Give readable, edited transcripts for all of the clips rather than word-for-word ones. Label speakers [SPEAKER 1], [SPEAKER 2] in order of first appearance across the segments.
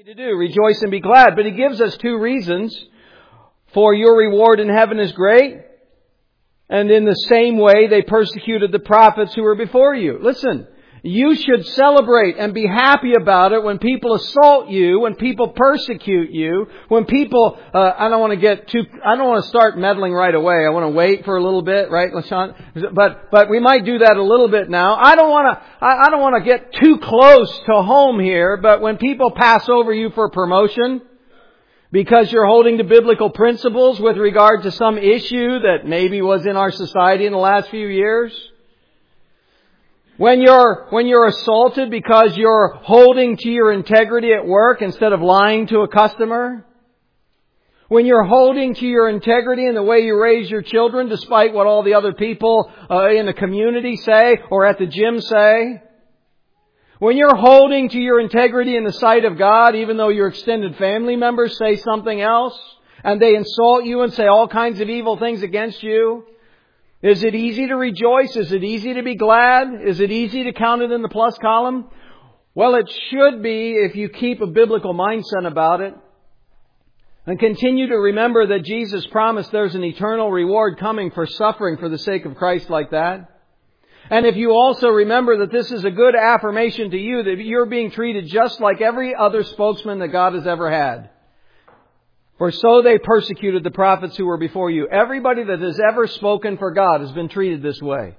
[SPEAKER 1] to do. Rejoice and be glad. But He gives us two reasons. For your reward in heaven is great. And in the same way they persecuted the prophets who were before you. Listen, you should celebrate and be happy about it when people assault you, when people persecute you, when people, I don't want to start meddling right away. I want to wait for a little bit, right, LaShawn? But we might do that a little bit now. I don't want to get too close to home here, but when people pass over you for promotion, because you're holding to biblical principles with regard to some issue that maybe was in our society in the last few years, when you're assaulted because you're holding to your integrity at work instead of lying to a customer, when you're holding to your integrity in the way you raise your children despite what all the other people in the community say or at the gym say, when you're holding to your integrity in the sight of God even though your extended family members say something else and they insult you and say all kinds of evil things against you, is it easy to rejoice? Is it easy to be glad? Is it easy to count it in the plus column? Well, it should be if you keep a biblical mindset about it. And continue to remember that Jesus promised there's an eternal reward coming for suffering for the sake of Christ like that. And if you also remember that this is a good affirmation to you that you're being treated just like every other spokesman that God has ever had. For so they persecuted the prophets who were before you. Everybody that has ever spoken for God has been treated this way.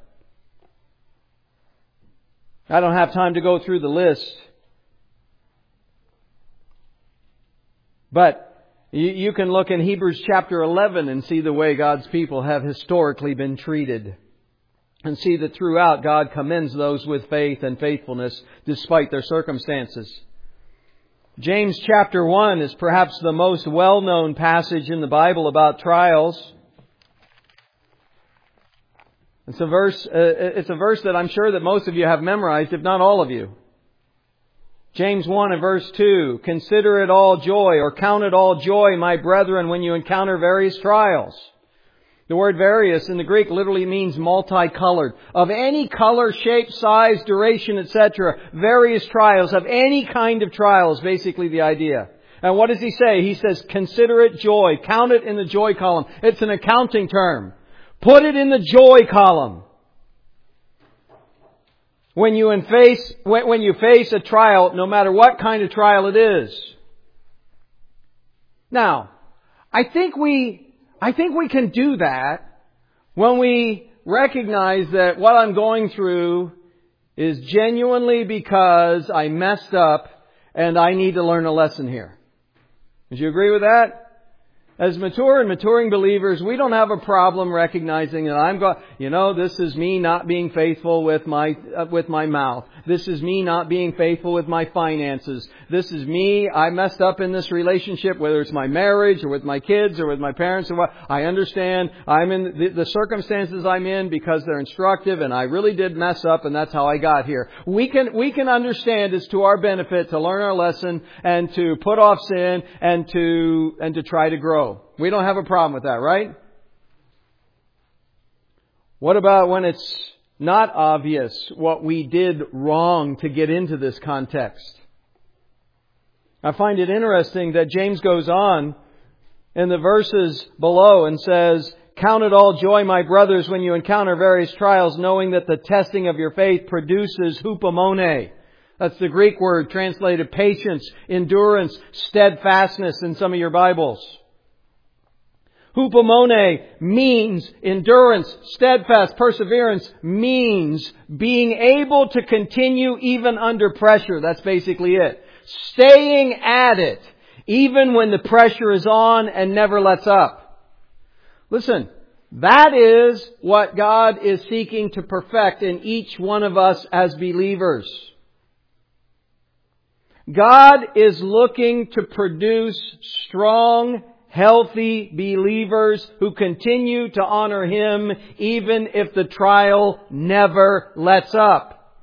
[SPEAKER 1] I don't have time to go through the list. But you can look in Hebrews chapter 11 and see the way God's people have historically been treated. And see that throughout God commends those with faith and faithfulness despite their circumstances. James chapter 1 is perhaps the most well-known passage in the Bible about trials. It's a verse that I'm sure that most of you have memorized, if not all of you. James 1 and verse 2, consider it all joy or count it all joy, my brethren, when you encounter various trials. The word various in the Greek literally means multicolored. Of any color, shape, size, duration, etc. Various trials of any kind of trial is basically the idea. And what does he say? He says, consider it joy. Count it in the joy column. It's an accounting term. Put it in the joy column. When you face a trial, no matter what kind of trial it is. Now, I think we can do that when we recognize that what I'm going through is genuinely because I messed up and I need to learn a lesson here. Would you agree with that? As mature and maturing believers, we don't have a problem recognizing that this is me not being faithful with my mouth. This is me not being faithful with my finances. This is me. I messed up in this relationship, whether it's my marriage or with my kids or with my parents or what. I understand I'm in the circumstances I'm in because they're instructive and I really did mess up and that's how I got here. We can understand it's to our benefit to learn our lesson and to put off sin and to try to grow. We don't have a problem with that, right? What about when it's not obvious what we did wrong to get into this context? I find it interesting that James goes on in the verses below and says, count it all joy, my brothers, when you encounter various trials, knowing that the testing of your faith produces hupomone. That's the Greek word translated patience, endurance, steadfastness in some of your Bibles. Hupomone means endurance, steadfast, perseverance means being able to continue even under pressure. That's basically it. Staying at it, even when the pressure is on and never lets up. Listen, that is what God is seeking to perfect in each one of us as believers. God is looking to produce strong, healthy believers who continue to honor Him even if the trial never lets up.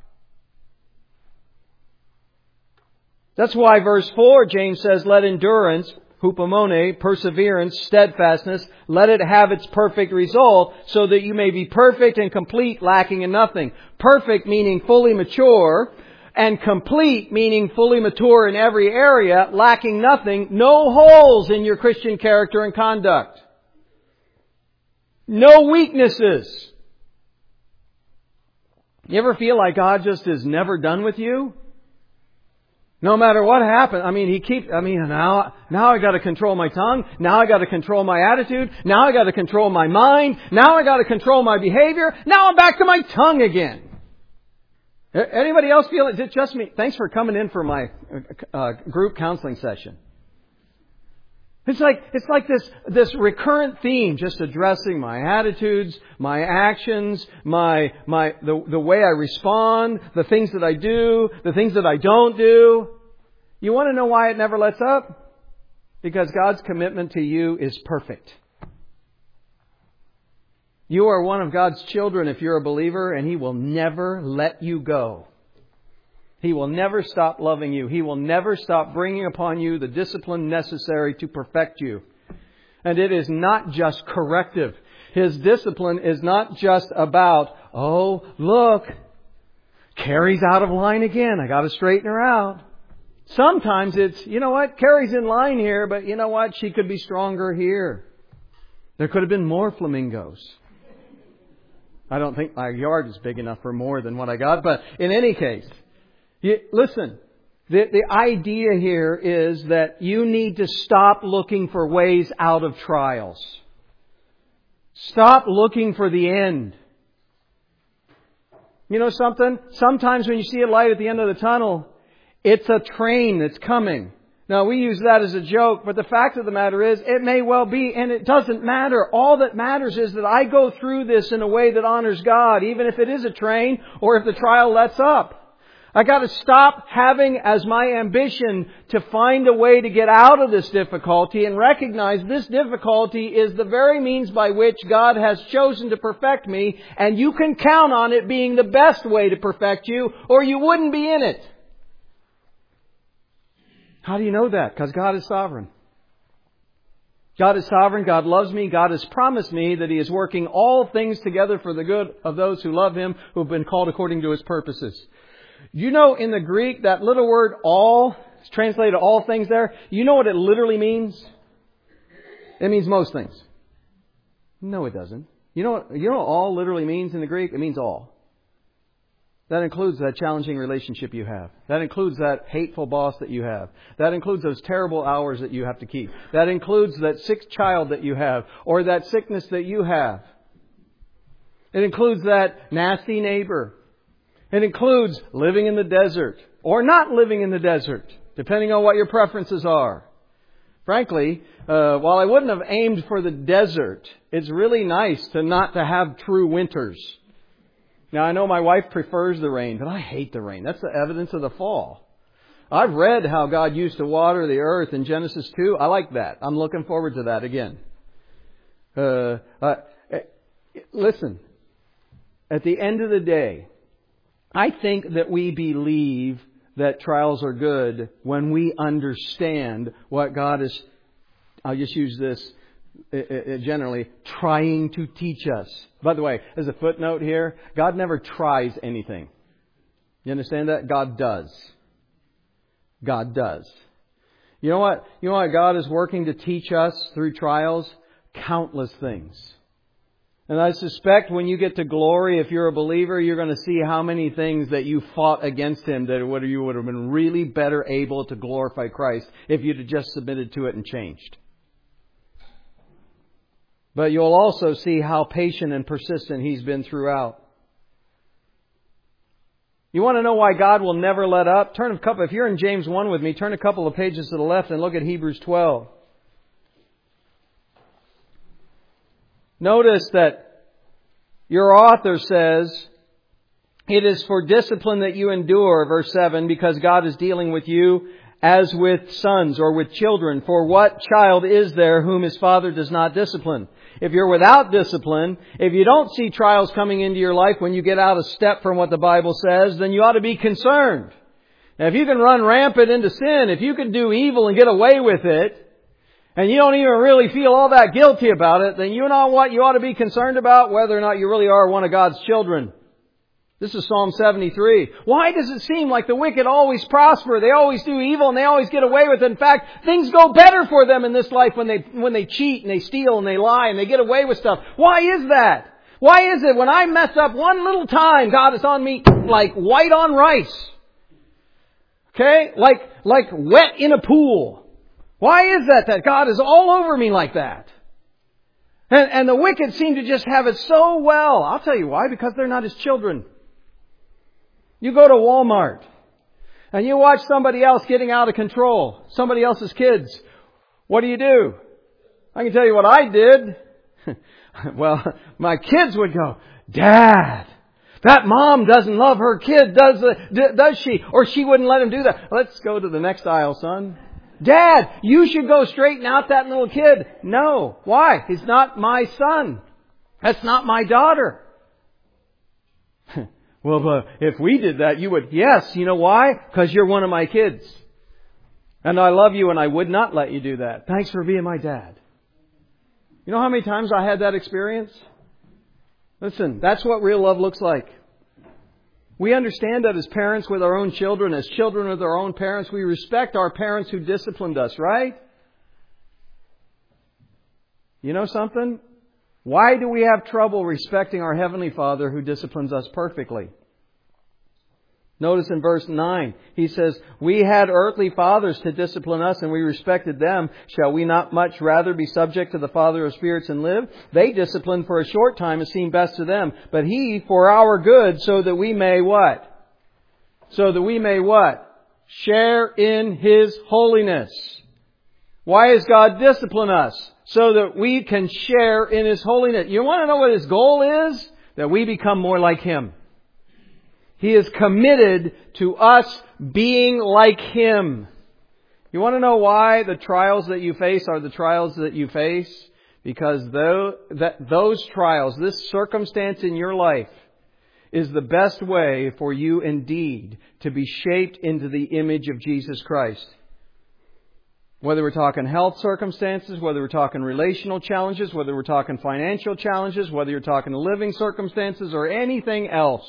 [SPEAKER 1] That's why verse 4, James says, let endurance, hupomone, perseverance, steadfastness, let it have its perfect result so that you may be perfect and complete, lacking in nothing. Perfect meaning fully mature. And complete, meaning fully mature in every area, lacking nothing, no holes in your Christian character and conduct. No weaknesses. You ever feel like God just is never done with you? No matter what happened. Now I got to control my tongue. Now I got to control my attitude. Now I got to control my mind. Now I got to control my behavior. Now I'm back to my tongue again. Anybody else feel it? Is it just me? Thanks for coming in for my group counseling session. It's like this recurrent theme, just addressing my attitudes, my actions, the way I respond, the things that I do, the things that I don't do. You want to know why it never lets up? Because God's commitment to you is perfect. You are one of God's children if you're a believer, and He will never let you go. He will never stop loving you. He will never stop bringing upon you the discipline necessary to perfect you. And it is not just corrective. His discipline is not just about, oh, look, Carrie's out of line again. I got to straighten her out. Sometimes it's, you know what, Carrie's in line here, but you know what, she could be stronger here. There could have been more flamingos. I don't think my yard is big enough for more than what I got, but in any case, listen, the idea here is that you need to stop looking for ways out of trials. Stop looking for the end. You know something? Sometimes when you see a light at the end of the tunnel, it's a train that's coming. Now, we use that as a joke, but the fact of the matter is, it may well be, and it doesn't matter. All that matters is that I go through this in a way that honors God, even if it is a train or if the trial lets up. I got to stop having as my ambition to find a way to get out of this difficulty and recognize this difficulty is the very means by which God has chosen to perfect me, and you can count on it being the best way to perfect you, or you wouldn't be in it. How do you know that? Because God is sovereign. God is sovereign. God loves me. God has promised me that He is working all things together for the good of those who love Him, who have been called according to His purposes. You know, in the Greek, that little word all, it's translated all things there. You know what it literally means? It means most things. No, it doesn't. You know what all literally means in the Greek? It means all. That includes that challenging relationship you have. That includes that hateful boss that you have. That includes those terrible hours that you have to keep. That includes that sick child that you have, or that sickness that you have. It includes that nasty neighbor. It includes living in the desert or not living in the desert, depending on what your preferences are. Frankly, while I wouldn't have aimed for the desert, it's really nice to not to have true winters. Now, I know my wife prefers the rain, but I hate the rain. That's the evidence of the fall. I've read how God used to water the earth in Genesis 2. I like that. I'm looking forward to that again. Listen, at the end of the day, I think that we believe that trials are good when we understand what God is, I'll just use this generally, trying to teach us. By the way, as a footnote here, God never tries anything. You understand that? God does. God does. You know what? You know what God is working to teach us through trials? Countless things. And I suspect when you get to glory, if you're a believer, you're going to see how many things that you fought against Him that you would have been really better able to glorify Christ if you'd have just submitted to it and changed. But you'll also see how patient and persistent He's been throughout. You want to know why God will never let up? If you're in James 1 with me, turn a couple of pages to the left and look at Hebrews 12. Notice that your author says, it is for discipline that you endure, verse 7, because God is dealing with you as with sons or with children. For what child is there whom his father does not discipline? If you're without discipline, if you don't see trials coming into your life when you get out of step from what the Bible says, then you ought to be concerned. Now, if you can run rampant into sin, if you can do evil and get away with it, and you don't even really feel all that guilty about it, then you know what you ought to be concerned about? Whether or not you really are one of God's children. This is Psalm 73. Why does it seem like the wicked always prosper? They always do evil and they always get away with it. In fact, things go better for them in this life when they cheat and they steal and they lie and they get away with stuff. Why is that? Why is it when I mess up one little time, God is on me like white on rice? Okay? Like wet in a pool. Why is that God is all over me like that? And the wicked seem to just have it so well. I'll tell you why. Because they're not His children. You go to Walmart and you watch somebody else getting out of control. Somebody else's kids. What do? I can tell you what I did. Well, my kids would go, Dad, that mom doesn't love her kid, does she? Or she wouldn't let him do that. Let's go to the next aisle, son. Dad, you should go straighten out that little kid. No. Why? He's not my son. That's not my daughter. Well, if we did that, you would. Yes, you know why? Because you're one of my kids. And I love you and I would not let you do that. Thanks for being my dad. You know how many times I had that experience? Listen, that's what real love looks like. We understand that as parents with our own children, as children with our own parents, we respect our parents who disciplined us, right? You know something? Why do we have trouble respecting our Heavenly Father who disciplines us perfectly? Notice in verse 9, He says, we had earthly fathers to discipline us and we respected them. Shall we not much rather be subject to the Father of spirits and live? They disciplined for a short time as seemed best to them, but He for our good, so that we may what? So that we may what? Share in His holiness. Why does God discipline us? So that we can share in His holiness. You want to know what His goal is? That we become more like Him. He is committed to us being like Him. You want to know why the trials that you face are the trials that you face? Because those trials, this circumstance in your life, is the best way for you indeed to be shaped into the image of Jesus Christ. Whether we're talking health circumstances, whether we're talking relational challenges, whether we're talking financial challenges, whether you're talking living circumstances or anything else.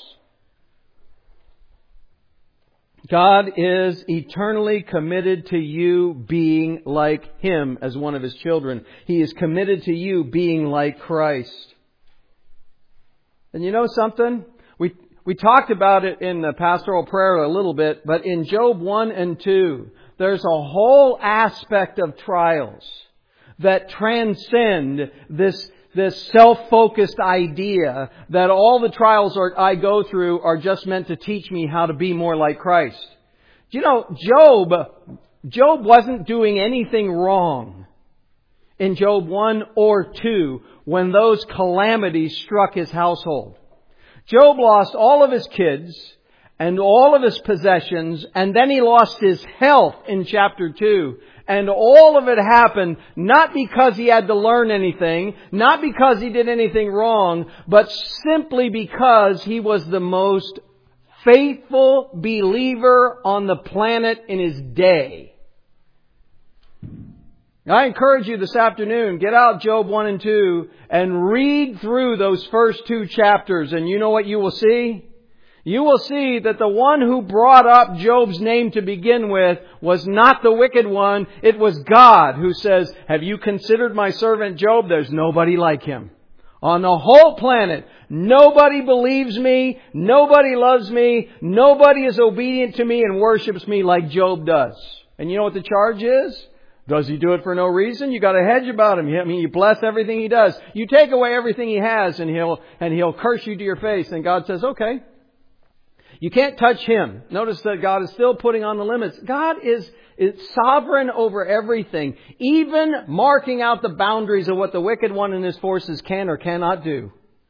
[SPEAKER 1] God is eternally committed to you being like Him as one of His children. He is committed to you being like Christ. And you know something? We talked about it in the pastoral prayer a little bit, but in Job 1 and 2, there's a whole aspect of trials that transcend this self-focused idea that all the trials I go through are just meant to teach me how to be more like Christ. You know, Job wasn't doing anything wrong in Job 1 or 2 when those calamities struck his household. Job lost all of his kids and all of his possessions, and then he lost his health in chapter 2. And all of it happened not because he had to learn anything, not because he did anything wrong, but simply because he was the most faithful believer on the planet in his day. I encourage you this afternoon, get out Job 1 and 2 and read through those first 2 chapters, and you know what you will see? You will see that the one who brought up Job's name to begin with was not the wicked one. It was God who says, have you considered my servant Job? There's nobody like him. On the whole planet, nobody believes me, nobody loves me, nobody is obedient to me and worships me like Job does. And you know what the charge is? Does he do it for no reason? You got a hedge about him. I mean, you bless everything he does. You take away everything he has and he'll curse you to your face. And God says, okay. You can't touch Him. Notice that God is still putting on the limits. God is sovereign over everything, even marking out the boundaries of what the wicked one and his forces can or cannot do.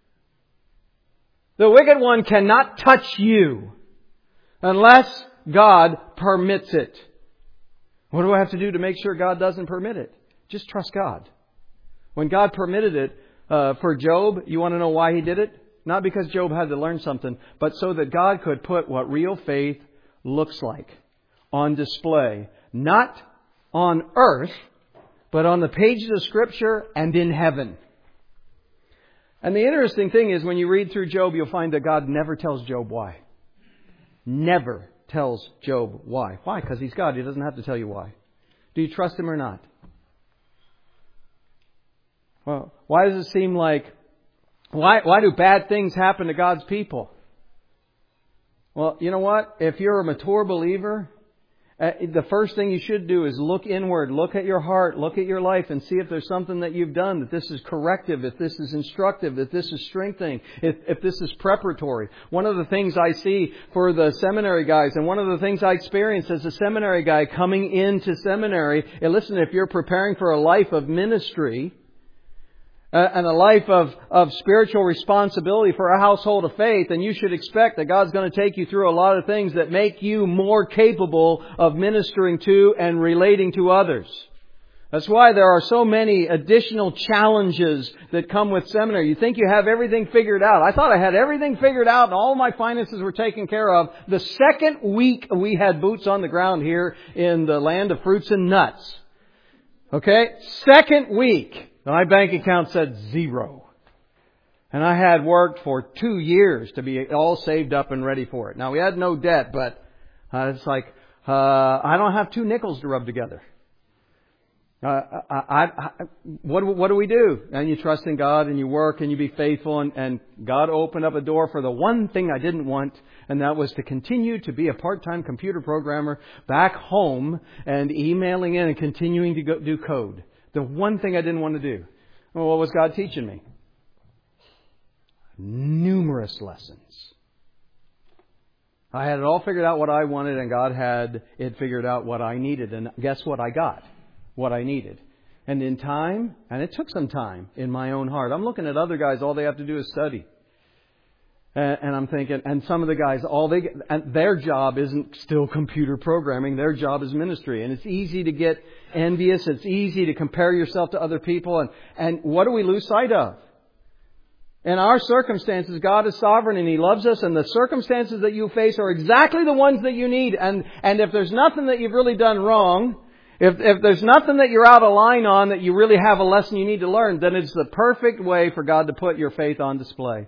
[SPEAKER 1] The wicked one cannot touch you unless God permits it. What do I have to do to make sure God doesn't permit it? Just trust God. When God permitted it for Job, you want to know why He did it? Not because Job had to learn something, but so that God could put what real faith looks like on display. Not on earth, but on the pages of Scripture and in heaven. And the interesting thing is when you read through Job, you'll find that God never tells Job why. Never tells Job why. Why? Because He's God. He doesn't have to tell you why. Do you trust Him or not? Well, why does it seem like, why do bad things happen to God's people? Well, you know what? If you're a mature believer, the first thing you should do is look inward, look at your heart, look at your life and see if there's something that you've done, that this is corrective, if this is instructive, if this is strengthening, if this is preparatory. One of the things I see for the seminary guys, and one of the things I experienced as a seminary guy coming into seminary, and listen, if you're preparing for a life of ministry, and a life of spiritual responsibility for a household of faith, and you should expect that God's going to take you through a lot of things that make you more capable of ministering to and relating to others. That's why there are so many additional challenges that come with seminary. You think you have everything figured out. I thought I had everything figured out and all my finances were taken care of. The second week we had boots on the ground here in the land of fruits and nuts. Okay? Second week. My bank account said 0. And I had worked for 2 years to be all saved up and ready for it. Now, we had no debt, but it's like, I don't have 2 nickels to rub together. What do we do? And you trust in God and you work and you be faithful. And God opened up a door for the one thing I didn't want. And that was to continue to be a part-time computer programmer back home and emailing in and continuing to do code. The one thing I didn't want to do. Well, what was God teaching me? Numerous lessons. I had it all figured out what I wanted, and God had it figured out what I needed. And guess what I got? What I needed. And in time, and it took some time in my own heart. I'm looking at other guys, all they have to do is study. And I'm thinking, and some of the guys, and their job isn't still computer programming. Their job is ministry. And it's easy to get envious. It's easy to compare yourself to other people. And what do we lose sight of? In our circumstances, God is sovereign and He loves us. And the circumstances that you face are exactly the ones that you need. And if there's nothing that you've really done wrong, if there's nothing that you're out of line on that you really have a lesson you need to learn, then it's the perfect way for God to put your faith on display.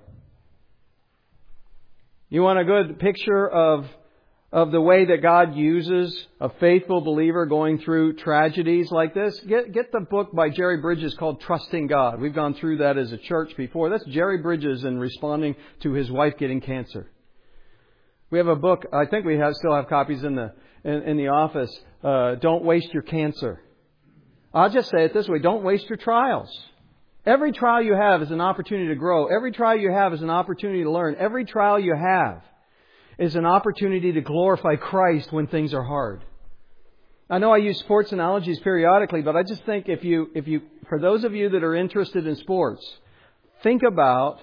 [SPEAKER 1] You want a good picture of the way that God uses a faithful believer going through tragedies like this? Get the book by Jerry Bridges called Trusting God. We've gone through that as a church before. That's Jerry Bridges in responding to his wife getting cancer. We have a book, I think we still have copies in the office, Don't Waste Your Cancer. I'll just say it this way, don't waste your trials. Every trial you have is an opportunity to grow. Every trial you have is an opportunity to learn. Every trial you have is an opportunity to glorify Christ when things are hard. I know I use sports analogies periodically, but I just think if you, for those of you that are interested in sports, think about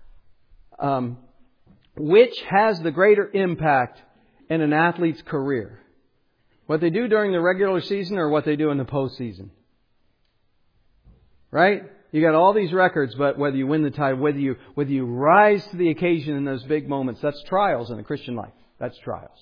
[SPEAKER 1] which has the greater impact in an athlete's career. What they do during the regular season or what they do in the postseason. Right? You got all these records, but whether you win the title, whether you rise to the occasion in those big moments, that's trials in the Christian life. That's trials.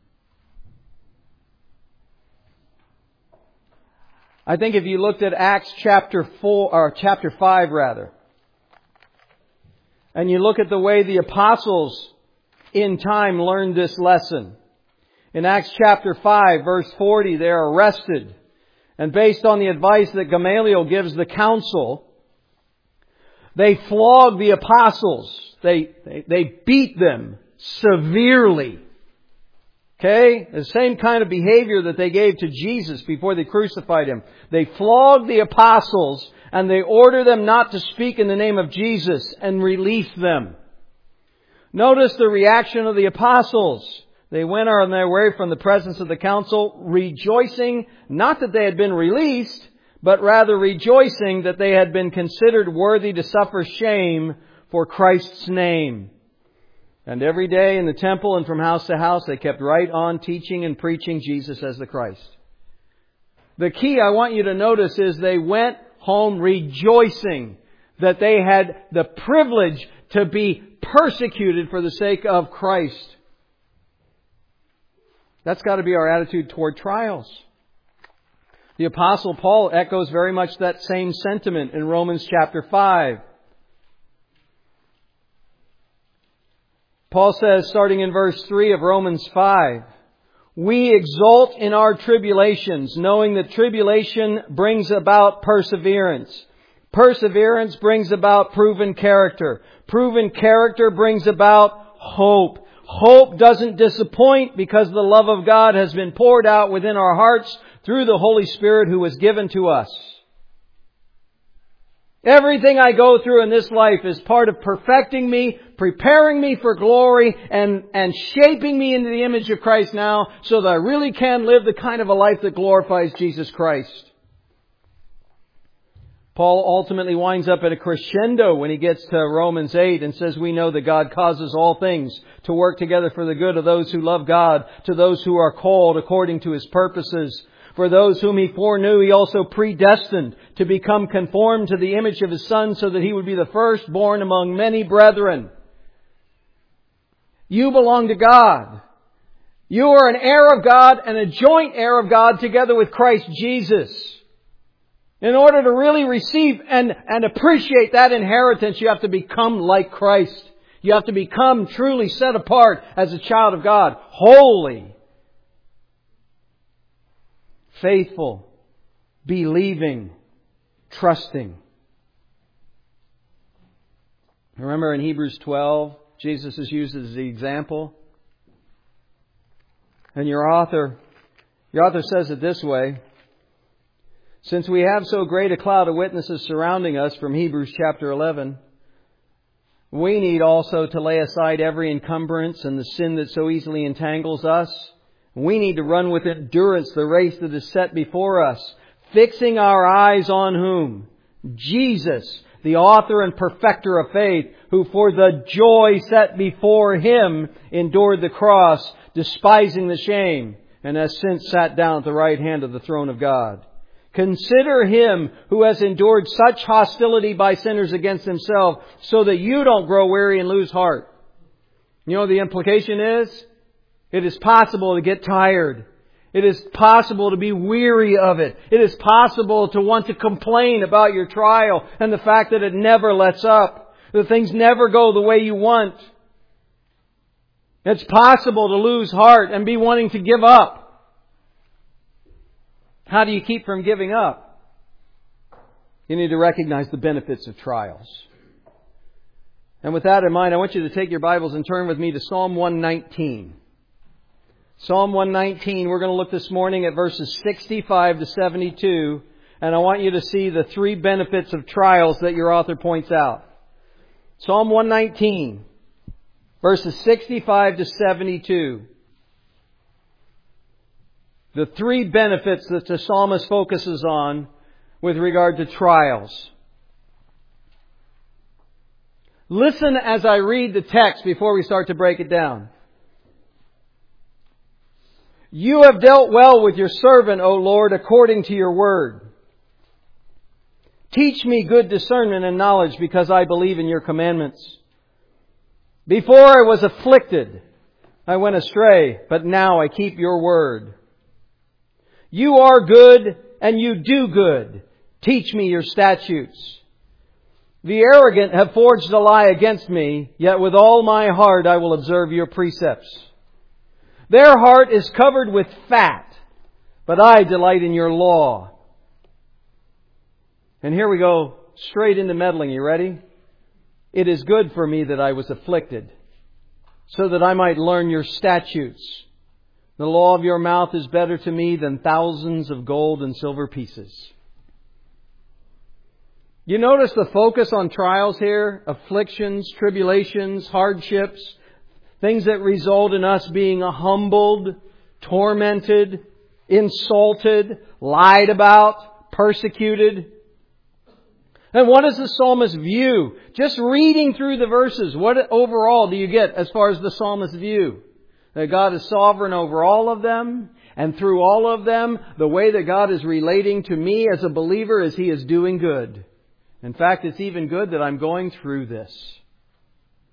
[SPEAKER 1] I think if you looked at Acts chapter 5 rather, and you look at the way the apostles in time learned this lesson. In Acts chapter 5, verse 40, they are arrested. And based on the advice that Gamaliel gives the council, they flog the apostles. They beat them severely. Okay? The same kind of behavior that they gave to Jesus before they crucified Him. They flogged the apostles and they order them not to speak in the name of Jesus and release them. Notice the reaction of the apostles. They went on their way from the presence of the council, rejoicing not that they had been released, but rather rejoicing that they had been considered worthy to suffer shame for Christ's name. And every day in the temple and from house to house, they kept right on teaching and preaching Jesus as the Christ. The key I want you to notice is they went home rejoicing that they had the privilege to be persecuted for the sake of Christ. That's got to be our attitude toward trials. The Apostle Paul echoes very much that same sentiment in Romans chapter 5. Paul says, starting in verse 3 of Romans 5, we exult in our tribulations, knowing that tribulation brings about perseverance. Perseverance brings about proven character. Proven character brings about hope. Hope doesn't disappoint because the love of God has been poured out within our hearts through the Holy Spirit who was given to us. Everything I go through in this life is part of perfecting me, preparing me for glory, and shaping me into the image of Christ now so that I really can live the kind of a life that glorifies Jesus Christ. Paul ultimately winds up at a crescendo when he gets to Romans 8 and says, we know that God causes all things to work together for the good of those who love God, to those who are called according to His purposes. For those whom He foreknew, He also predestined to become conformed to the image of His Son so that He would be the firstborn among many brethren. You belong to God. You are an heir of God and a joint heir of God together with Christ Jesus. In order to really receive and appreciate that inheritance, you have to become like Christ. You have to become truly set apart as a child of God. Holy. Faithful. Believing. Trusting. Remember in Hebrews 12, Jesus is used as the example. And your author says it this way. Since we have so great a cloud of witnesses surrounding us from Hebrews chapter 11, we need also to lay aside every encumbrance and the sin that so easily entangles us. We need to run with endurance the race that is set before us, fixing our eyes on whom? Jesus, the author and perfecter of faith, who for the joy set before Him endured the cross, despising the shame, and has since sat down at the right hand of the throne of God. Consider Him who has endured such hostility by sinners against Himself so that you don't grow weary and lose heart. You know what the implication is? It is possible to get tired. It is possible to be weary of it. It is possible to want to complain about your trial and the fact that it never lets up. That things never go the way you want. It's possible to lose heart and be wanting to give up. How do you keep from giving up? You need to recognize the benefits of trials. And with that in mind, I want you to take your Bibles and turn with me to Psalm 119. Psalm 119, we're going to look this morning at verses 65 to 72. And I want you to see the three benefits of trials that your author points out. Psalm 119, verses 65 to 72. The three benefits that the psalmist focuses on with regard to trials. Listen as I read the text before we start to break it down. You have dealt well with your servant, O Lord, according to your word. Teach me good discernment and knowledge because I believe in your commandments. Before I was afflicted, I went astray, but now I keep your word. You are good and you do good. Teach me your statutes. The arrogant have forged a lie against me, yet with all my heart I will observe your precepts. Their heart is covered with fat, but I delight in your law. And here we go straight into meddling. You ready? It is good for me that I was afflicted, so that I might learn your statutes. The law of your mouth is better to me than thousands of gold and silver pieces. You notice the focus on trials here? Afflictions, tribulations, hardships, things that result in us being humbled, tormented, insulted, lied about, persecuted. And what is the psalmist's view? Just reading through the verses, what overall do you get as far as the psalmist's view? That God is sovereign over all of them, and through all of them, the way that God is relating to me as a believer is He is doing good. In fact, it's even good that I'm going through this.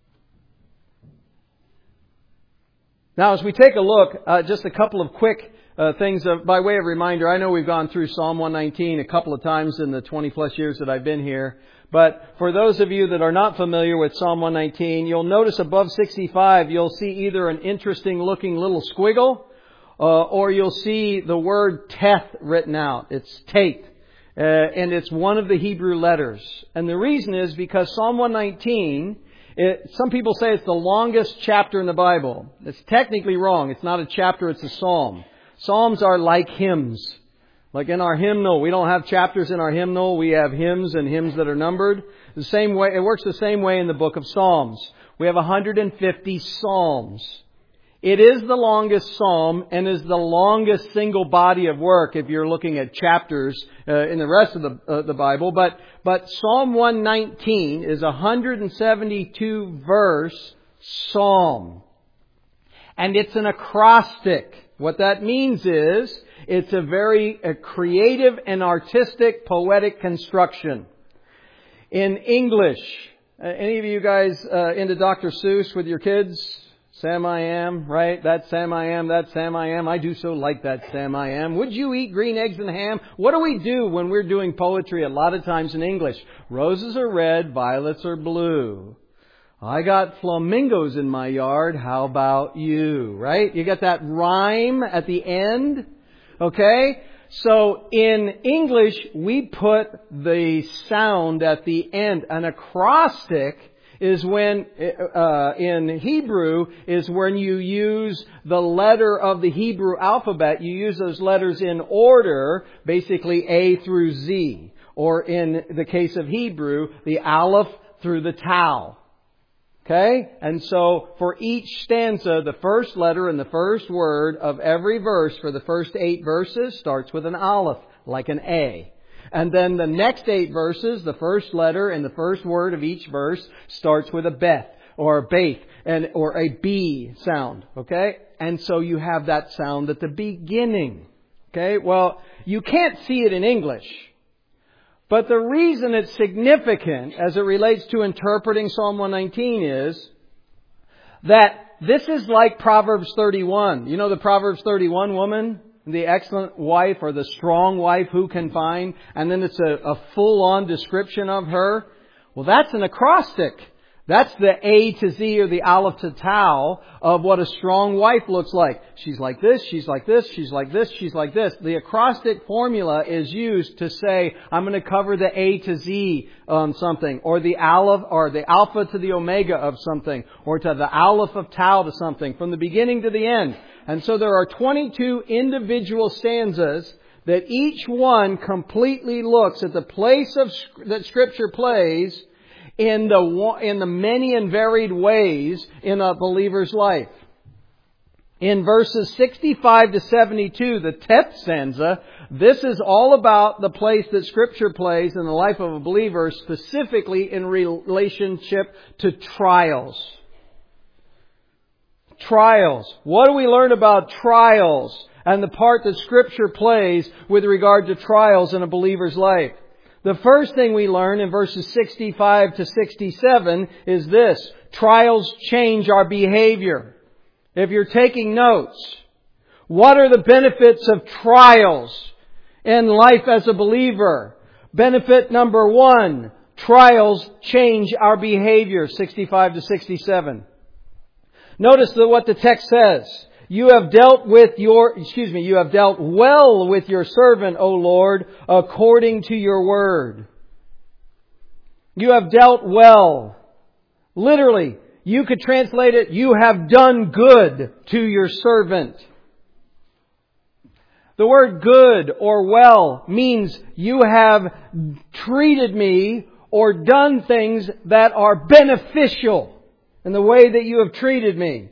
[SPEAKER 1] Now, as we take a look, just a couple of quick things by way of reminder. I know we've gone through Psalm 119 a couple of times in the 20 plus years that I've been here. But for those of you that are not familiar with Psalm 119, you'll notice above 65, you'll see either an interesting looking little squiggle, or you'll see the word teth written out. It's tate. And it's one of the Hebrew letters. And the reason is because Psalm 119, some people say it's the longest chapter in the Bible. It's technically wrong. It's not a chapter, it's a psalm. Psalms are like hymns. Like in our hymnal, we don't have chapters in our hymnal. We have hymns and hymns that are numbered. The same way, it works the same way in the book of Psalms. We have 150 Psalms. It is the longest psalm and is the longest single body of work if you're looking at chapters in the rest of the Bible. But Psalm 119 is a 172 verse psalm. And it's an acrostic. What that means is it's a very creative and artistic poetic construction. In English, any of you guys into Dr. Seuss with your kids? Sam I am, right? That Sam I am, that Sam I am. I do so like that Sam I am. Would you eat green eggs and ham? What do we do when we're doing poetry a lot of times in English? Roses are red, violets are blue. I got flamingos in my yard. How about you? Right? You got that rhyme at the end. Okay? So in English, we put the sound at the end. An acrostic is when, in Hebrew, is when you use the letter of the Hebrew alphabet. You use those letters in order, basically A through Z. Or in the case of Hebrew, the Aleph through the Tau. Okay? And so for each stanza, the first letter and the first word of every verse for the first 8 verses starts with an Aleph, like an A. And then the next 8 verses, the first letter and the first word of each verse starts with a Beth or a Baith or a B sound. Okay? And so you have that sound at the beginning. Okay? Well, you can't see it in English. But the reason it's significant as it relates to interpreting Psalm 119 is that this is like Proverbs 31. You know the Proverbs 31 woman? The excellent wife or the strong wife who can find? And then it's a full-on description of her. Well, that's an acrostic. That's the A to Z or the Aleph to Tau of what a strong wife looks like. She's like this, she's like this, she's like this, she's like this. The acrostic formula is used to say, I'm going to cover the A to Z on something, or the Aleph, or the Alpha to the Omega of something, or to the Aleph of Tau to something, from the beginning to the end. And so there are 22 individual stanzas that each one completely looks at the place that Scripture plays in the many and varied ways in a believer's life. In verses 65 to 72, the 10th stanza, this is all about the place that Scripture plays in the life of a believer, specifically in relationship to trials. Trials. What do we learn about trials and the part that Scripture plays with regard to trials in a believer's life? The first thing we learn in verses 65 to 67 is this: trials change our behavior. If you're taking notes, what are the benefits of trials in life as a believer? Benefit number 1, trials change our behavior, 65 to 67. Notice what the text says. You have dealt well with your servant, O Lord, according to your word. You have dealt well. Literally, you could translate it, you have done good to your servant. The word good or well means you have treated me or done things that are beneficial in the way that you have treated me.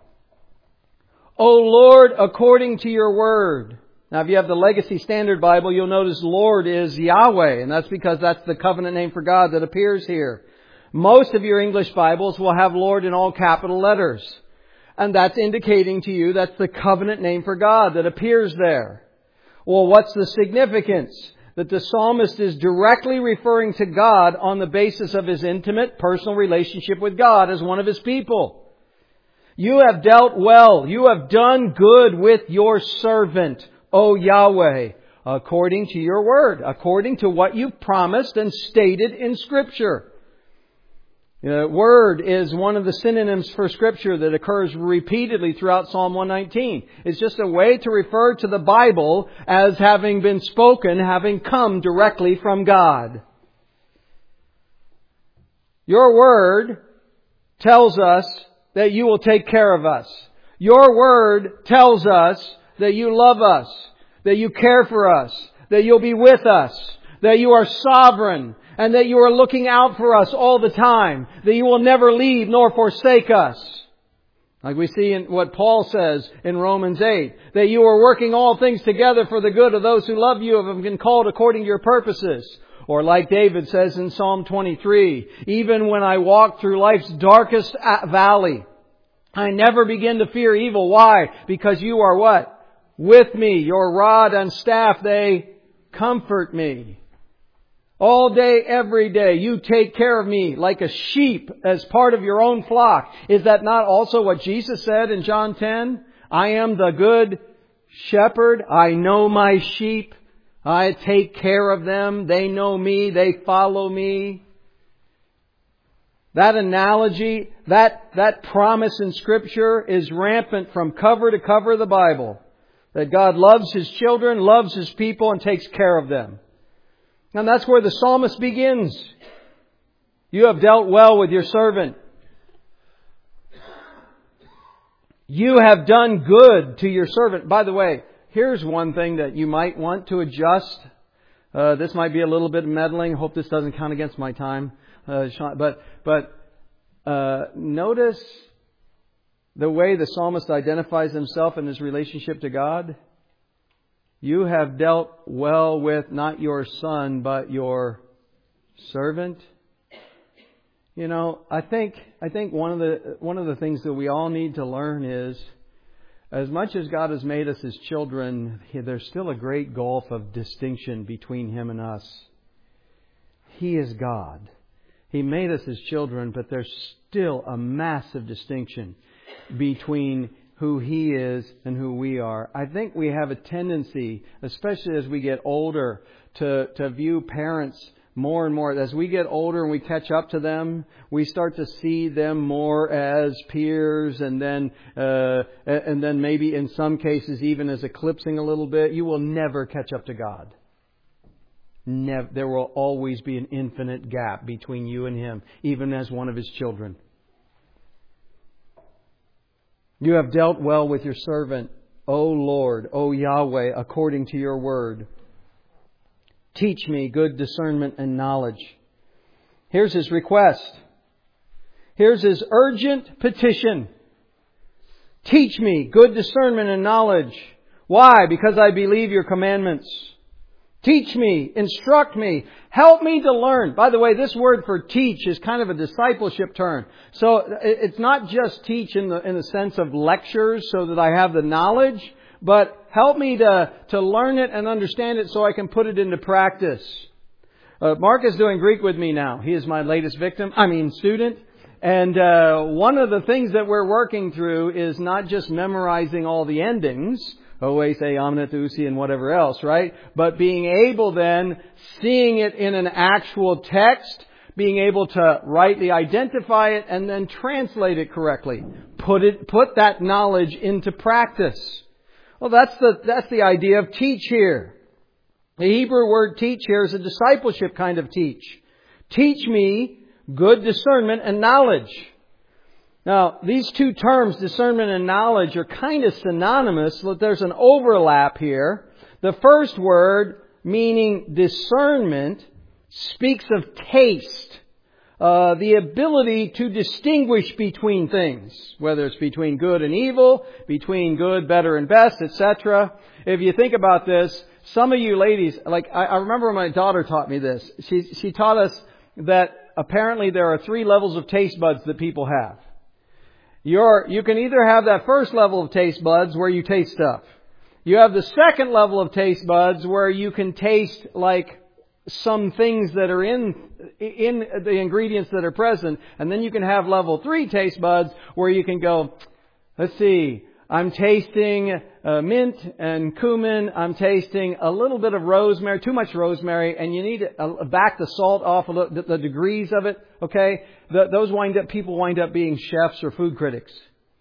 [SPEAKER 1] O Lord, according to your word. Now, if you have the Legacy Standard Bible, you'll notice Lord is Yahweh, and that's because that's the covenant name for God that appears here. Most of your English Bibles will have Lord in all capital letters. And that's indicating to you that's the covenant name for God that appears there. Well, what's the significance? That the psalmist is directly referring to God on the basis of his intimate personal relationship with God as one of his people. You have dealt well. You have done good with your servant, O Yahweh, according to your word, according to what you've promised and stated in Scripture. Word is one of the synonyms for Scripture that occurs repeatedly throughout Psalm 119. It's just a way to refer to the Bible as having been spoken, having come directly from God. Your word tells us that you will take care of us. Your word tells us that you love us, that you care for us, that you'll be with us, that you are sovereign, and that you are looking out for us all the time, that you will never leave nor forsake us. Like we see in what Paul says in Romans 8, that you are working all things together for the good of those who love you and have been called according to your purposes. Or like David says in Psalm 23, even when I walk through life's darkest valley, I never begin to fear evil. Why? Because you are what? With me. Your rod and staff, they comfort me. All day, every day, you take care of me like a sheep as part of your own flock. Is that not also what Jesus said in John 10? I am the good shepherd. I know my sheep. I take care of them. They know me. They follow me. That analogy, that promise in Scripture is rampant from cover to cover of the Bible. That God loves His children, loves His people, and takes care of them. And that's where the psalmist begins. You have dealt well with your servant. You have done good to your servant. By the way, here's one thing that you might want to adjust. This might be a little bit meddling. Hope this doesn't count against my time. But notice the way the psalmist identifies himself in his relationship to God. You have dealt well with not your son, but your servant. I think one of the things that we all need to learn is, as much as God has made us His children, there's still a great gulf of distinction between Him and us. He is God. He made us His children, but there's still a massive distinction between who He is and who we are. I think we have a tendency, especially as we get older, to view parents more and more. As we get older and we catch up to them, we start to see them more as peers, and then maybe in some cases even as eclipsing a little bit. You will never catch up to God. There will always be an infinite gap between you and Him, even as one of His children. You have dealt well with your servant, O Lord, O Yahweh, according to your word. Teach me good discernment and knowledge. Here's his request. Here's his urgent petition. Teach me good discernment and knowledge. Why? Because I believe your commandments. Teach me, instruct me, help me to learn. By the way, this word for teach is kind of a discipleship term. So it's not just teach in the sense of lectures so that I have the knowledge, but help me to learn it and understand it so I can put it into practice. Mark is doing Greek with me now. He is my latest student. And one of the things that we're working through is not just memorizing all the endings, Oase, Omnet, Usi, and whatever else, right? But being able then, seeing it in an actual text, being able to rightly identify it and then translate it correctly. Put that knowledge into practice. Well, that's the idea of teach here. The Hebrew word teach here is a discipleship kind of teach. Teach me good discernment and knowledge. Now, these two terms, discernment and knowledge, are kind of synonymous. There's an overlap here. The first word, meaning discernment, speaks of taste. The ability to distinguish between things, whether it's between good and evil, between good, better, and best, etc. If you think about this, some of you ladies, I remember when my daughter taught me this. She taught us that apparently there are 3 levels of taste buds that people have. You can either have that first level of taste buds where you taste stuff. You have the second level of taste buds where you can taste like some things that are in the ingredients that are present. And then you can have level 3 taste buds where you can go, Let's see. I'm tasting mint and cumin. I'm tasting a little bit of rosemary, too much rosemary, and you need to back the salt off a little, the degrees of it. Okay, people wind up being chefs or food critics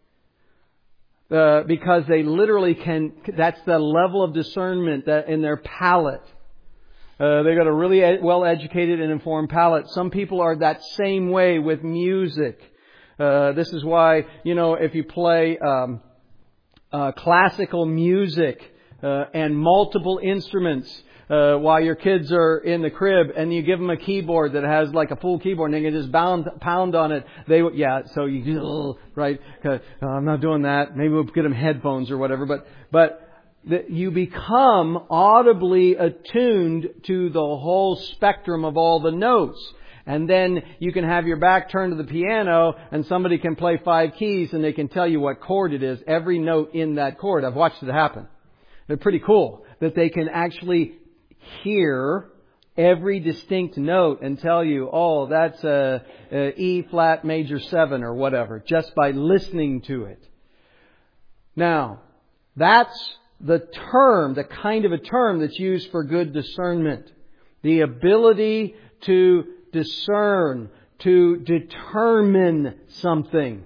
[SPEAKER 1] because they literally can. That's the level of discernment that in their palate. They got a really well-educated and informed palate. Some people are that same way with music. This is why, if you play classical music and multiple instruments while your kids are in the crib, and you give them a keyboard that has like a full keyboard, and they can just pound on it. So you right? I'm not doing that. Maybe we'll get them headphones or whatever. But you become audibly attuned to the whole spectrum of all the notes. And then you can have your back turned to the piano and somebody can play 5 keys and they can tell you what chord it is, every note in that chord. I've watched it happen. They're pretty cool that they can actually hear every distinct note and tell you, oh, that's a E flat major 7 or whatever, just by listening to it. Now, that's the kind of a term that's used for good discernment. The ability to discern, to determine something.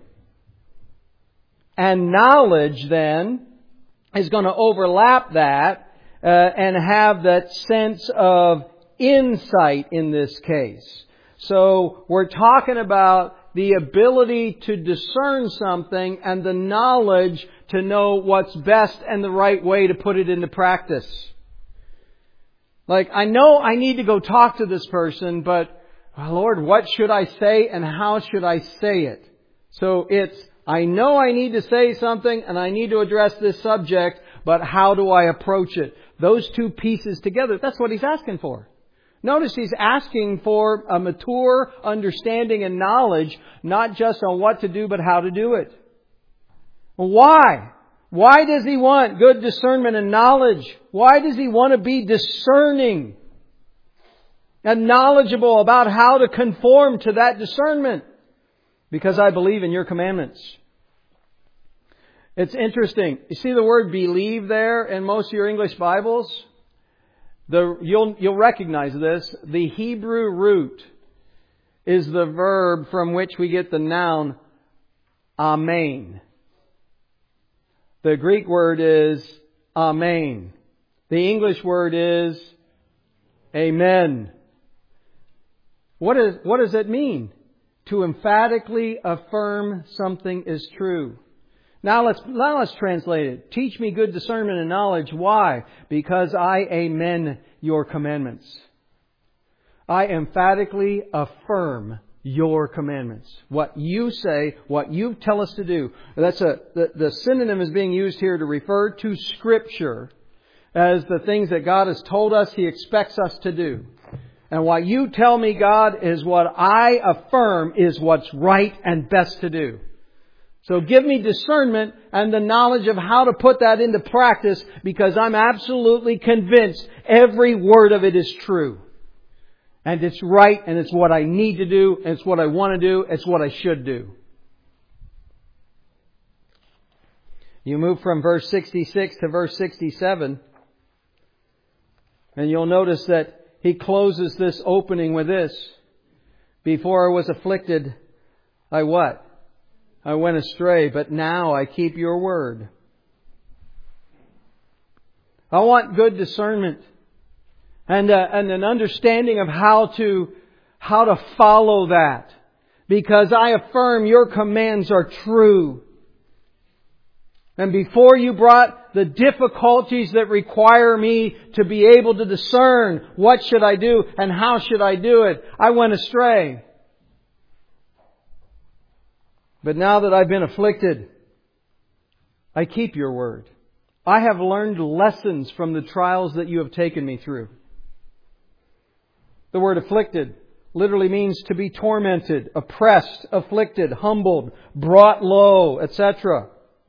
[SPEAKER 1] And knowledge then is going to overlap that and have that sense of insight in this case. So we're talking about the ability to discern something and the knowledge to know what's best and the right way to put it into practice. Like, I know I need to go talk to this person, but Lord, what should I say and how should I say it? So I know I need to say something and I need to address this subject, but how do I approach it? Those two pieces together, that's what he's asking for. Notice he's asking for a mature understanding and knowledge, not just on what to do, but how to do it. Why? Why does he want good discernment and knowledge? Why does he want to be discerning and knowledgeable about how to conform to that discernment? Because I believe in your commandments. It's interesting. You see the word believe there in most of your English Bibles? You'll recognize this. The Hebrew root is the verb from which we get the noun amen. The Greek word is amen. The English word is amen. What does it mean? To emphatically affirm something is true. Now let's translate it. Teach me good discernment and knowledge. Why? Because I amen your commandments. I emphatically affirm your commandments. What you say, what you tell us to do. The synonym is being used here to refer to Scripture as the things that God has told us He expects us to do. And what you tell me, God, is what I affirm is what's right and best to do. So give me discernment and the knowledge of how to put that into practice, because I'm absolutely convinced every word of it is true. And it's right, and it's what I need to do, and it's what I want to do, it's what I should do. You move from verse 66 to verse 67, and you'll notice that he closes this opening with this. Before I was afflicted, I what? I went astray, but now I keep your word. I want good discernment and an understanding of how to follow that, because I affirm your commands are true. And before you brought the difficulties that require me to be able to discern what should I do and how should I do it, I went astray. But now that I've been afflicted, I keep your word. I have learned lessons from the trials that you have taken me through. The word afflicted literally means to be tormented, oppressed, afflicted, humbled, brought low, etc.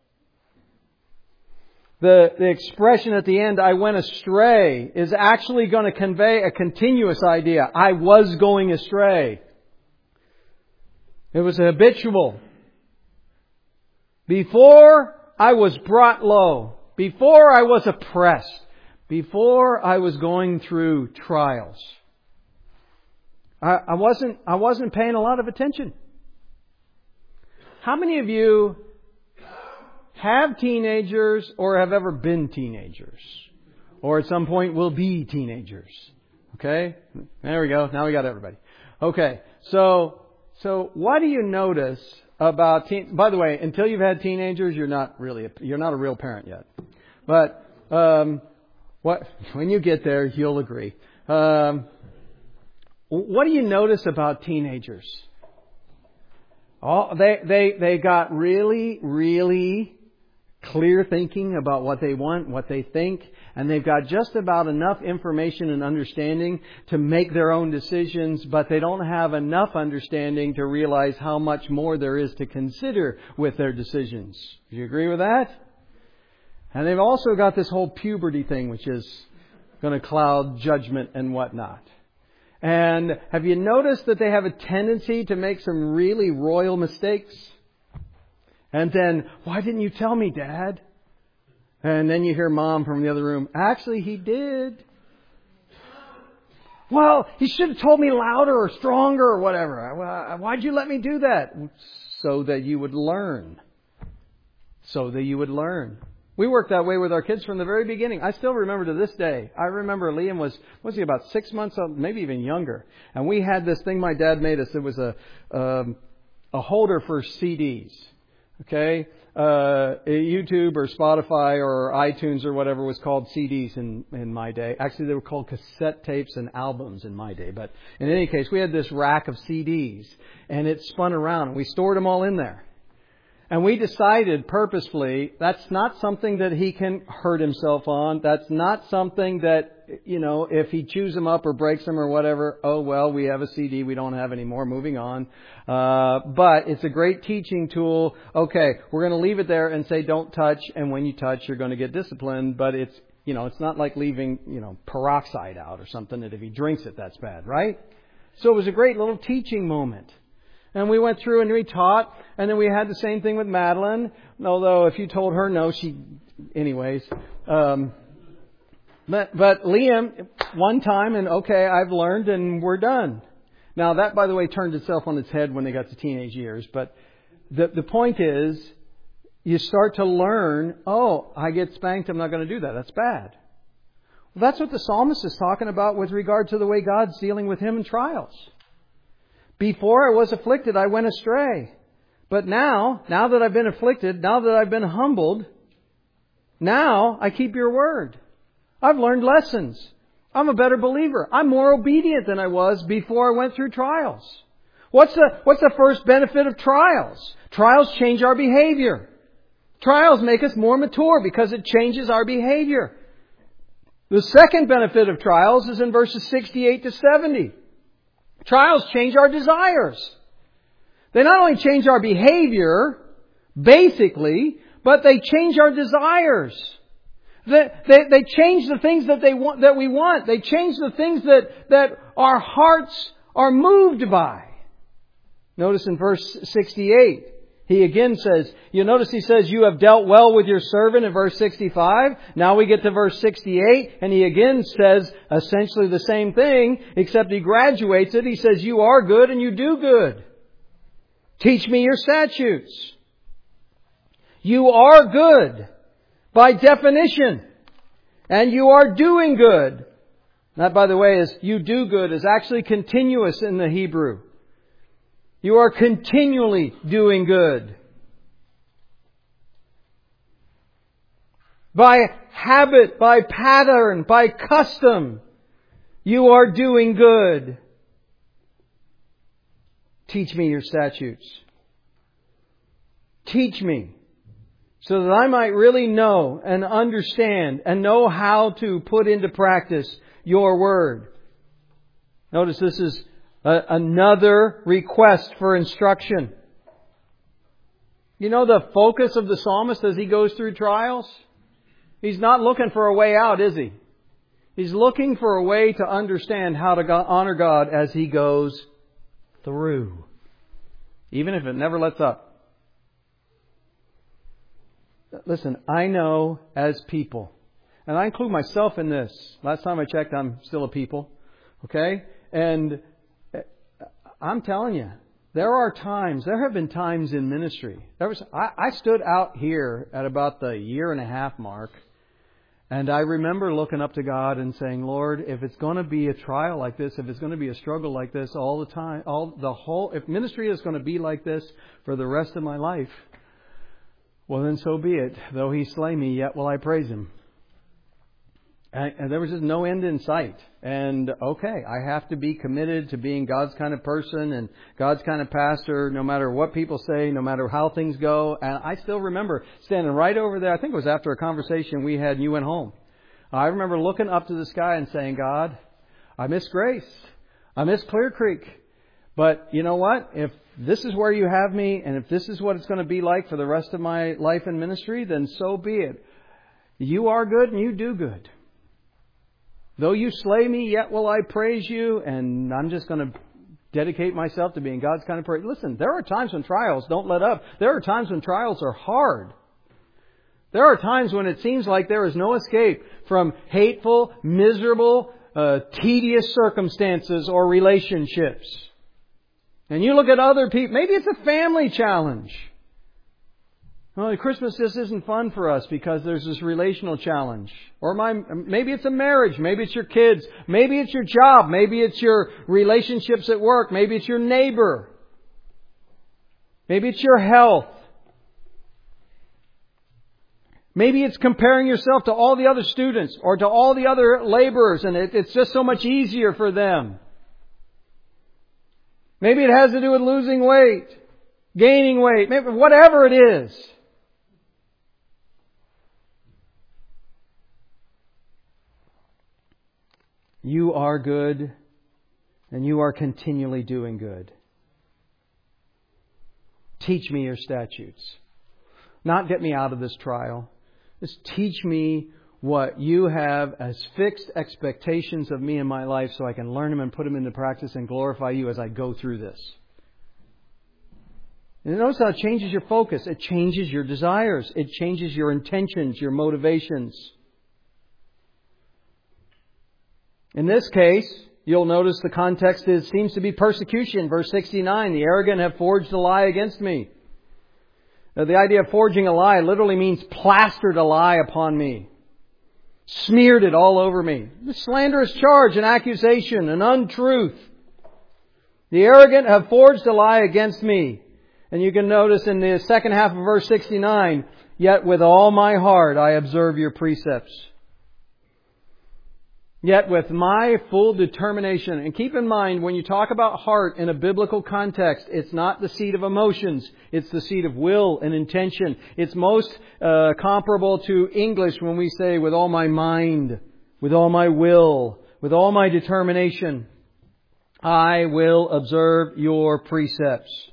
[SPEAKER 1] The expression at the end, I went astray, is actually going to convey a continuous idea. I was going astray. It was habitual. Before I was brought low. Before I was oppressed. Before I was going through trials. I wasn't paying a lot of attention. How many of you have teenagers or have ever been teenagers? Or at some point will be teenagers? Okay? There we go. Now we got everybody. Okay. So what do you notice about by the way, until you've had teenagers, you're not a real parent yet. But when you get there, you'll agree. What do you notice about teenagers? They got really, really clear thinking about what they want, what they think, and they've got just about enough information and understanding to make their own decisions, but they don't have enough understanding to realize how much more there is to consider with their decisions. Do you agree with that? And they've also got this whole puberty thing, which is going to cloud judgment and whatnot. And have you noticed that they have a tendency to make some really royal mistakes? And then, why didn't you tell me, Dad? And then you hear Mom from the other room, actually, he did. Well, he should have told me louder or stronger or whatever. Why'd you let me do that? So that you would learn. So that you would learn. We worked that way with our kids from the very beginning. I still remember to this day. I remember Liam was he about 6 months old, maybe even younger. And we had this thing my dad made us. It was a holder for CDs. Okay? YouTube or Spotify or iTunes or whatever was called CDs in my day. Actually, they were called cassette tapes and albums in my day. But in any case, we had this rack of CDs. And it spun around. And we stored them all in there. And we decided purposefully that's not something that he can hurt himself on. That's not something that, if he chews them up or breaks them or whatever, oh well, we have a CD we don't have anymore, moving on. But it's a great teaching tool. Okay, we're going to leave it there and say don't touch, and when you touch you're going to get disciplined, but it's not like leaving, peroxide out or something that if he drinks it that's bad, right? So it was a great little teaching moment. And we went through and we taught, and then we had the same thing with Madeline. Although if you told her no, anyways. But Liam, one time, and okay, I've learned, and we're done. Now that, by the way, turned itself on its head when they got to teenage years. But the point is, you start to learn, I get spanked, I'm not going to do that. That's bad. Well, that's what the psalmist is talking about with regard to the way God's dealing with him in trials. Before I was afflicted, I went astray. But now that I've been afflicted, now that I've been humbled, now I keep your word. I've learned lessons. I'm a better believer. I'm more obedient than I was before I went through trials. What's the first benefit of trials? Trials change our behavior. Trials make us more mature because it changes our behavior. The second benefit of trials is in verses 68 to 70. Trials change our desires. They not only change our behavior, basically, but they change our desires. They change the things that we want. They change the things that our hearts are moved by. Notice in verse 68, he again says, he says, you have dealt well with your servant in verse 65. Now we get to verse 68, and he again says essentially the same thing, except he graduates it. He says, you are good and you do good. Teach me your statutes. You are good by definition, and you are doing good. That, by the way, is you do good is actually continuous in the Hebrew. You are continually doing good. By habit, by pattern, by custom, you are doing good. Teach me your statutes. Teach me so that I might really know and understand and know how to put into practice your word. Notice this is another request for instruction. The focus of the psalmist as he goes through trials? He's not looking for a way out, is he? He's looking for a way to understand how to honor God as he goes through. Even if it never lets up. Listen, I know as people, and I include myself in this. Last time I checked, I'm still a people. Okay? And I'm telling you, there have been times in ministry. I stood out here at about the 1.5 year mark, and I remember looking up to God and saying, Lord, if it's going to be a trial like this, if it's going to be a struggle like this all the time, if ministry is going to be like this for the rest of my life, well then so be it. Though He slay me, yet will I praise Him. And there was just no end in sight. And okay, I have to be committed to being God's kind of person and God's kind of pastor, no matter what people say, no matter how things go. And I still remember standing right over there. I think it was after a conversation we had and you went home. I remember looking up to the sky and saying, God, I miss Grace. I miss Clear Creek. But you know what? If this is where you have me, and if this is what it's going to be like for the rest of my life in ministry, then so be it. You are good and you do good. Though you slay me, yet will I praise you. And I'm just going to dedicate myself to being God's kind of person. Listen, there are times when trials don't let up. There are times when trials are hard. There are times when it seems like there is no escape from hateful, miserable, tedious circumstances or relationships. And you look at other people, maybe it's a family challenge. Well, Christmas just isn't fun for us because there's this relational challenge. Or maybe it's a marriage. Maybe it's your kids. Maybe it's your job. Maybe it's your relationships at work. Maybe it's your neighbor. Maybe it's your health. Maybe it's comparing yourself to all the other students or to all the other laborers, and it's just so much easier for them. Maybe it has to do with losing weight, gaining weight, maybe whatever it is. You are good, and you are continually doing good. Teach me your statutes. Not get me out of this trial. Just teach me what you have as fixed expectations of me in my life so I can learn them and put them into practice and glorify you as I go through this. And notice how it changes your focus. It changes your desires. It changes your intentions, your motivations. In this case, you'll notice the context seems to be persecution. Verse 69, the arrogant have forged a lie against me. Now, the idea of forging a lie literally means plastered a lie upon me. Smeared it all over me. A slanderous charge, an accusation, an untruth. The arrogant have forged a lie against me. And you can notice in the second half of verse 69, yet with all my heart I observe your precepts. Yet with my full determination, and keep in mind when you talk about heart in a biblical context, it's not the seat of emotions, it's the seat of will and intention. It's most comparable to English when we say with all my mind, with all my will, with all my determination, I will observe your precepts.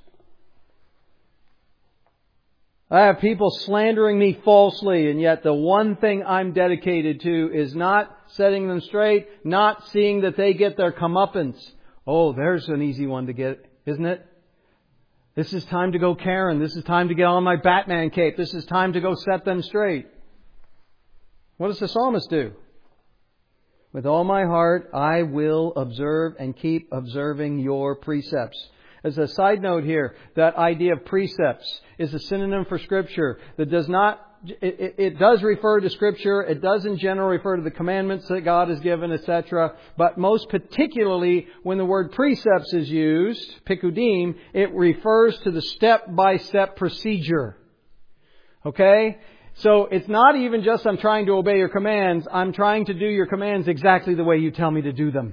[SPEAKER 1] I have people slandering me falsely, and yet the one thing I'm dedicated to is not setting them straight, not seeing that they get their comeuppance. Oh, there's an easy one to get, isn't it? This is time to go Karen. This is time to get on my Batman cape. This is time to go set them straight. What does the psalmist do? With all my heart, I will observe and keep observing your precepts. As a side note here, that idea of precepts is a synonym for Scripture that does not, it does refer to Scripture. It does in general refer to the commandments that God has given, etc. But most particularly when the word precepts is used, pikudim, it refers to the step-by-step procedure. Okay? So it's not even just I'm trying to obey your commands. I'm trying to do your commands exactly the way you tell me to do them.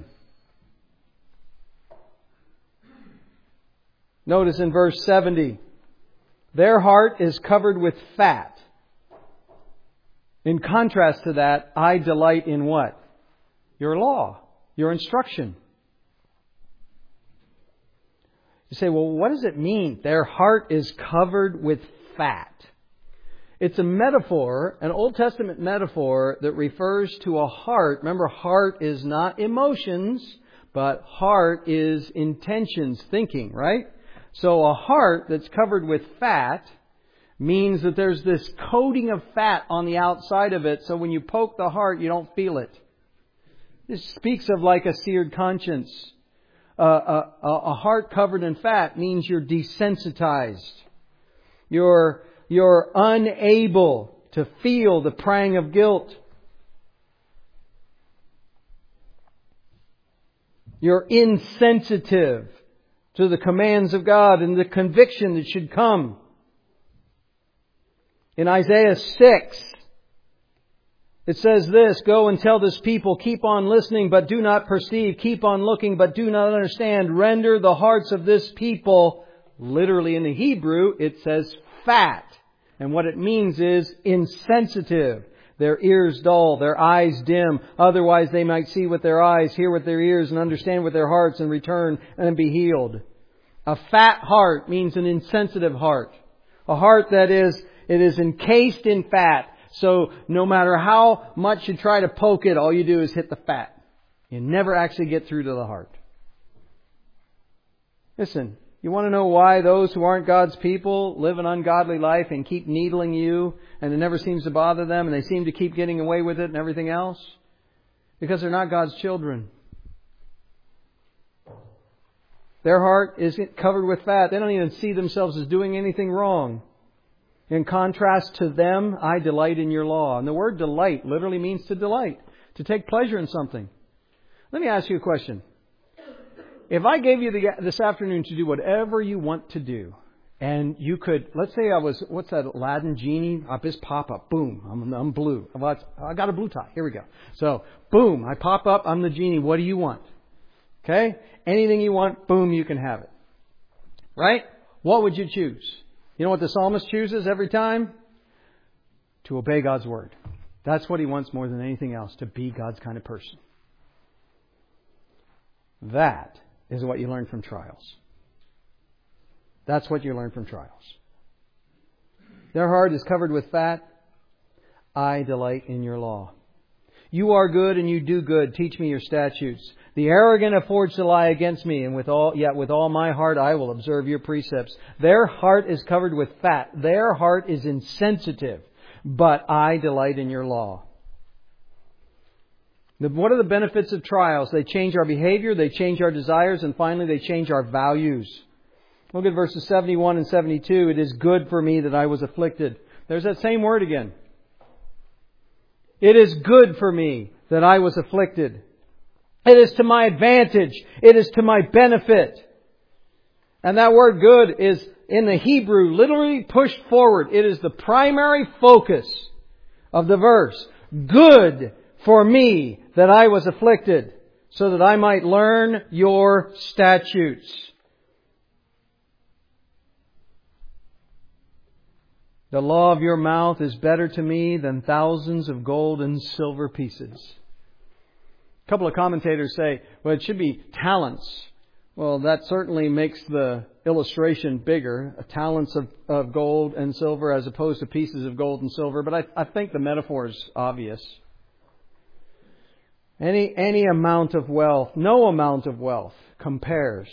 [SPEAKER 1] Notice in verse 70, their heart is covered with fat. In contrast to that, I delight in what? Your law, your instruction. You say, well, what does it mean? Their heart is covered with fat. It's a metaphor, an Old Testament metaphor that refers to a heart. Remember, heart is not emotions, but heart is intentions, thinking, right? So a heart that's covered with fat means that there's this coating of fat on the outside of it, so when you poke the heart, you don't feel it. This speaks of like a seared conscience. A heart covered in fat means you're desensitized. You're unable to feel the prang of guilt. You're insensitive to the commands of God and the conviction that should come. In Isaiah 6, it says this, "Go and tell this people, keep on listening but do not perceive, keep on looking but do not understand, render the hearts of this people," literally in the Hebrew it says fat. And what it means is insensitive. Their ears dull, their eyes dim. Otherwise they might see with their eyes, hear with their ears, and understand with their hearts, and return and be healed. A fat heart means an insensitive heart. A heart that is encased in fat. So no matter how much you try to poke it, all you do is hit the fat. You never actually get through to the heart. Listen, you want to know why those who aren't God's people live an ungodly life and keep needling you and it never seems to bother them and they seem to keep getting away with it and everything else? Because they're not God's children. Their heart is covered with fat. They don't even see themselves as doing anything wrong. In contrast to them, I delight in your law. And the word delight literally means to delight, to take pleasure in something. Let me ask you a question. If I gave you this afternoon to do whatever you want to do, and you could, let's say I was, what's that, Aladdin genie? I just pop up, boom, I'm blue. I got a blue tie. Here we go. So, boom, I pop up, I'm the genie. What do you want? Okay? Anything you want, boom, you can have it. Right? What would you choose? You know what the psalmist chooses every time? To obey God's word. That's what he wants more than anything else, to be God's kind of person. That is what you learn from trials. That's what you learn from trials. Their heart is covered with fat. I delight in your law. You are good and you do good. Teach me your statutes. The arrogant have forged a lie against me, and yet with all my heart I will observe your precepts. Their heart is covered with fat. Their heart is insensitive. But I delight in your law. What are the benefits of trials? They change our behavior, they change our desires, and finally they change our values. Look at verses 71 and 72. It is good for me that I was afflicted. There's that same word again. It is good for me that I was afflicted. It is to my advantage. It is to my benefit. And that word good is in the Hebrew literally pushed forward. It is the primary focus of the verse. Good for me that I was afflicted, so that I might learn your statutes. The law of your mouth is better to me than thousands of gold and silver pieces. A couple of commentators say, well, it should be talents. Well, that certainly makes the illustration bigger. Talents of gold and silver as opposed to pieces of gold and silver. But I think the metaphor is obvious. Any amount of wealth, no amount of wealth compares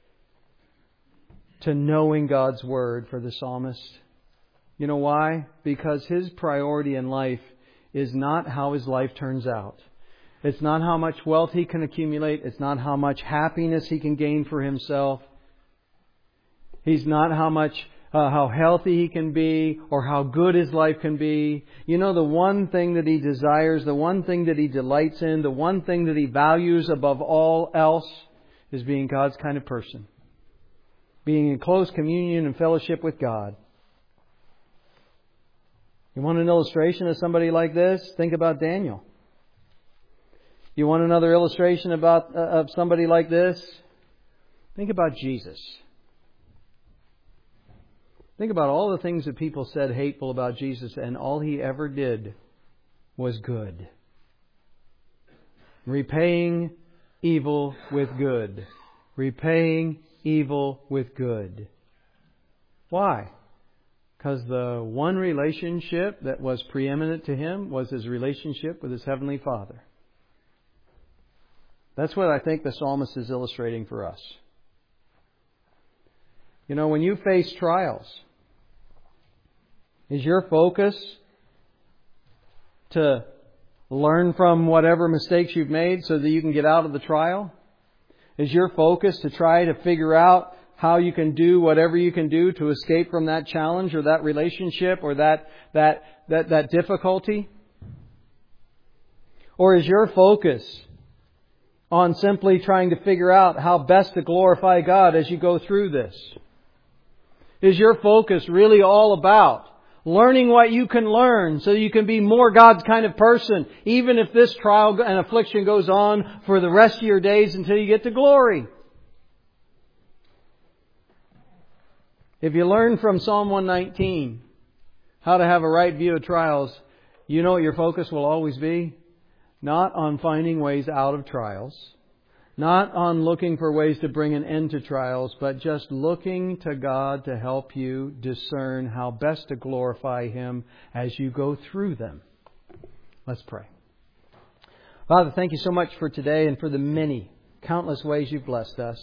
[SPEAKER 1] to knowing God's Word for the psalmist. You know why? Because his priority in life is not how his life turns out. It's not how much wealth he can accumulate. It's not how much happiness he can gain for himself. He's not how healthy he can be or how good his life can be. You know, the one thing that he desires, the one thing that he delights in, the one thing that he values above all else is being God's kind of person. Being in close communion and fellowship with God. You want an illustration of somebody like this? Think about Daniel. You want another illustration of somebody like this? Think about Jesus. Think about all the things that people said hateful about Jesus, and all He ever did was good. Repaying evil with good. Repaying evil with good. Why? Because the one relationship that was preeminent to Him was His relationship with His Heavenly Father. That's what I think the psalmist is illustrating for us. You know, when you face trials, Is your focus to learn from whatever mistakes you've made so that you can get out of the trial? Is your focus to try to figure out how you can do whatever you can do to escape from that challenge or that relationship or that difficulty? Or is your focus on simply trying to figure out how best to glorify God as you go through this? Is your focus really all about learning what you can learn so you can be more God's kind of person, even if this trial and affliction goes on for the rest of your days until you get to glory? If you learn from Psalm 119 how to have a right view of trials, you know what your focus will always be? Not on finding ways out of trials, not on looking for ways to bring an end to trials, but just looking to God to help you discern how best to glorify Him as you go through them. Let's pray. Father, thank you so much for today and for the many, countless ways you've blessed us.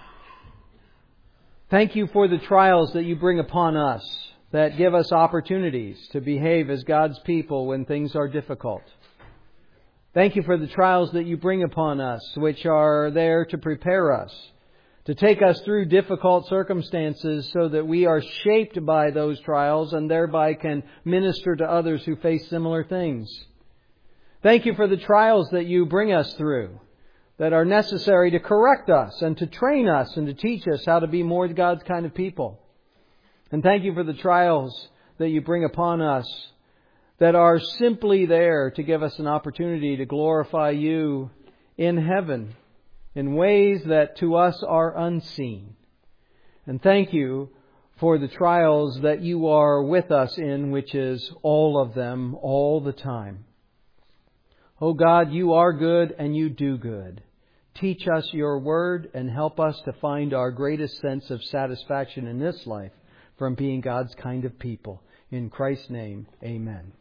[SPEAKER 1] Thank you for the trials that you bring upon us that give us opportunities to behave as God's people when things are difficult. Thank you for the trials that you bring upon us, which are there to prepare us, to take us through difficult circumstances so that we are shaped by those trials and thereby can minister to others who face similar things. Thank you for the trials that you bring us through that are necessary to correct us and to train us and to teach us how to be more God's kind of people. And thank you for the trials that you bring upon us that are simply there to give us an opportunity to glorify you in heaven in ways that to us are unseen. And thank you for the trials that you are with us in, which is all of them, all the time. Oh God, you are good and you do good. Teach us your word and help us to find our greatest sense of satisfaction in this life from being God's kind of people. In Christ's name, amen.